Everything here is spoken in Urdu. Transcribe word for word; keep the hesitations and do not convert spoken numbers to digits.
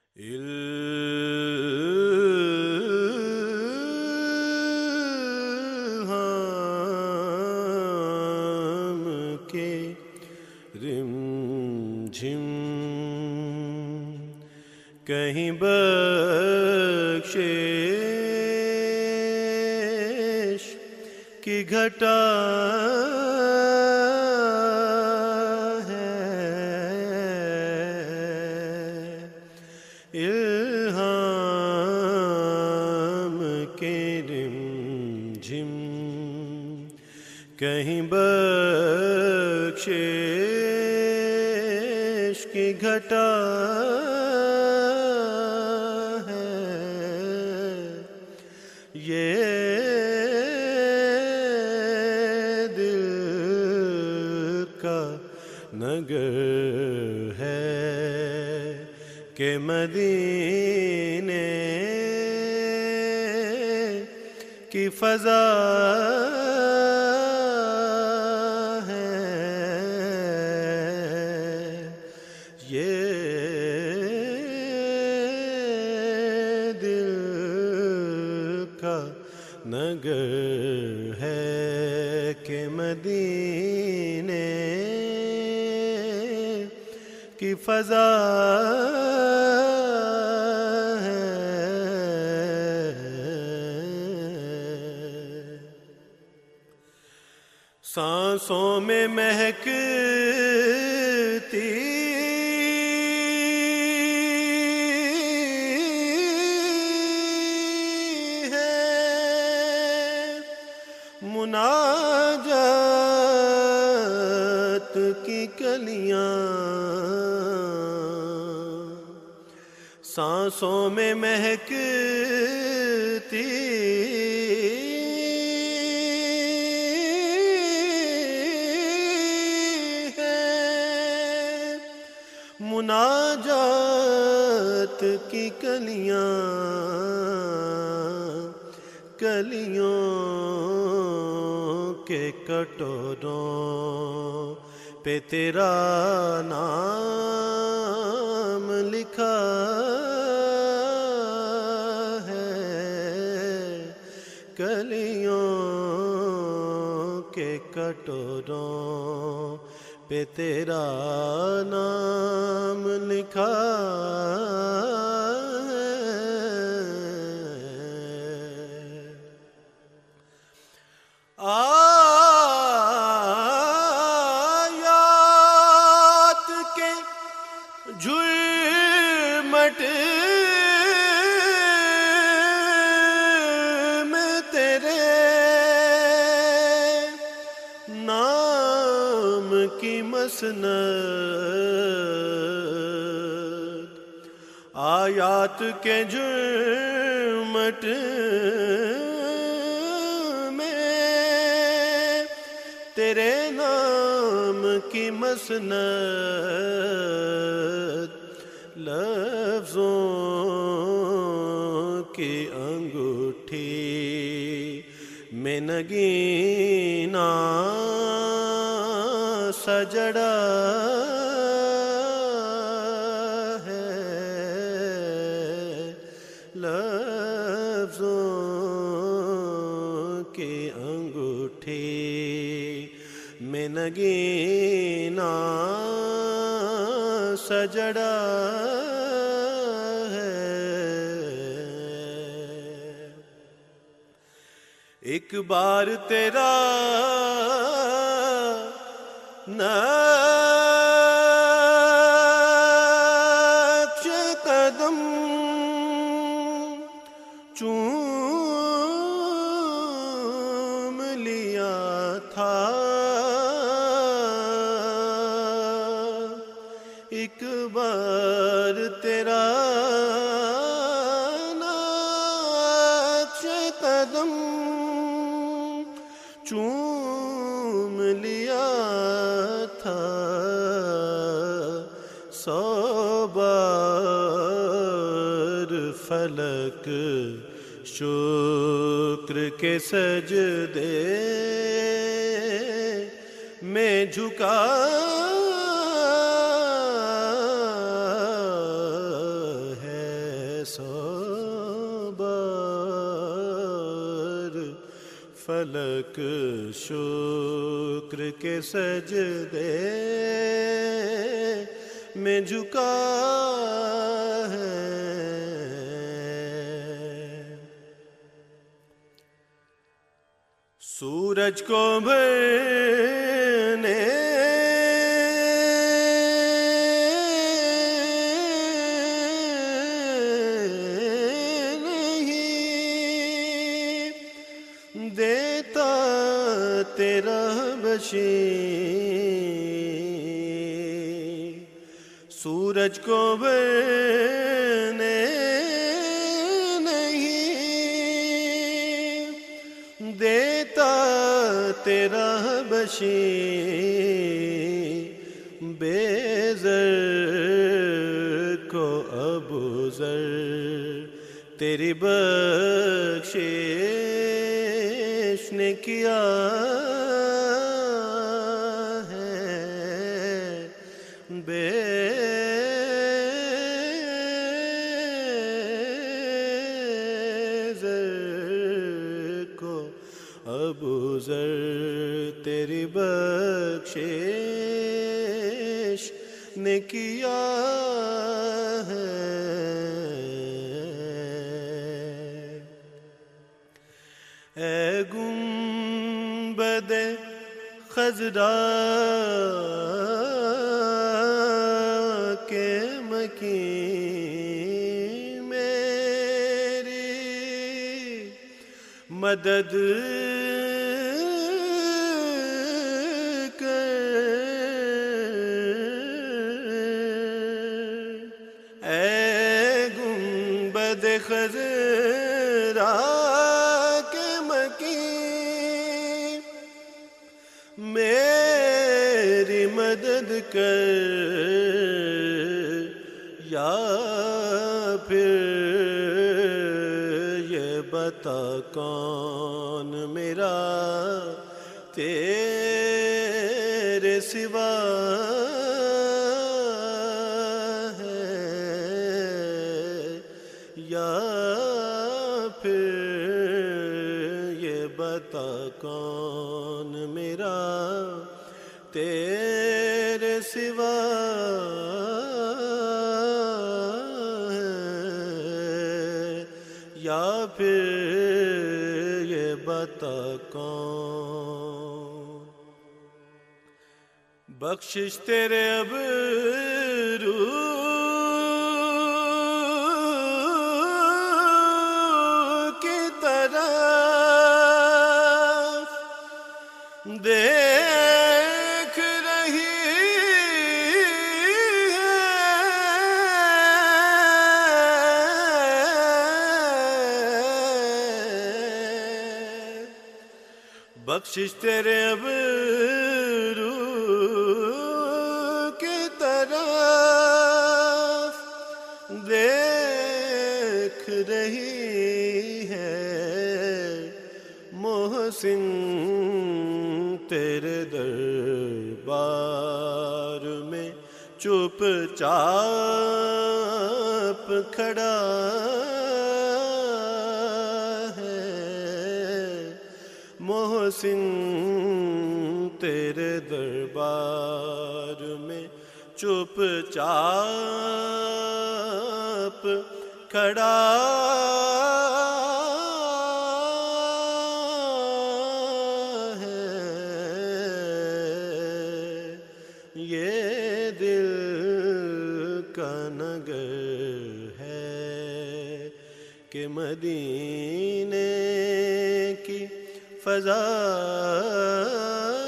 الہام کے رم جھم کہیں بخشش کی گھٹا الہام کے رم جھم کہیں بخشش کی گھٹا ہے یہ دل کا نگر ہے کہ مدینے کی فضا ہے یہ دل کا نگر ہے کہ مدینے کی فضا سانسوں میں مہکتی ہے مناجات کی کلیاں سانسوں میں مہکتی مناجات کی کلیاں کلیوں کے کٹوروں پہ تیرا نام لکھا ہے کلیوں کے کٹوروں پہ تیرا نام لکھا ہے آیات کے جھرمٹ میں تیرے نام کی مسند آیات کے جھرمٹ میں تیرے نام کی مسند لفظوں کی انگوٹھی میں نگینا سجڑا ہے لفظوں کی انگوٹھی میں نگینا سجڑا ہے ایک بار تیرا نقش قدم چوم لیا تھا ایک بار تیرا نقش قدم چوم لیا تھا سو بار فلک شکر کے سجدے میں جھکا ہے سو بار فلک شکر کے سجدے میں جھکا ہے. سورج کو بھرنے نہیں دیتا تیرا بشیر. سورج کو بھرنے دیتا تیرا بشیر. بے زر کو ابو ذر تیری بخشش نے کیا ہے. بے ابو ذر تیری بخشش نے کیا ہے. اے گنبد خضرا کے مکین میری مدد کر. اے گنبد خضرا کے مکین میری مدد کر. یا پھر یہ بتا کون میرا تیرے سوا ہے. یا پھر یہ بتا کون میرا تیرے سوا ہے. یا پھر یہ بتا کون. بخشش تیرے ابرو کی طرف دیکھ رہی ہے. بخشش تیرے ابرو کی طرف دیکھ رہی ہے. محسن تیرے دربار میں چپ چاپ کھڑا ہے. محسن تیرے دربار میں چپ چاپ کھڑا ہے. یہ دل کا نگر ہے کہ مدینے کی فضا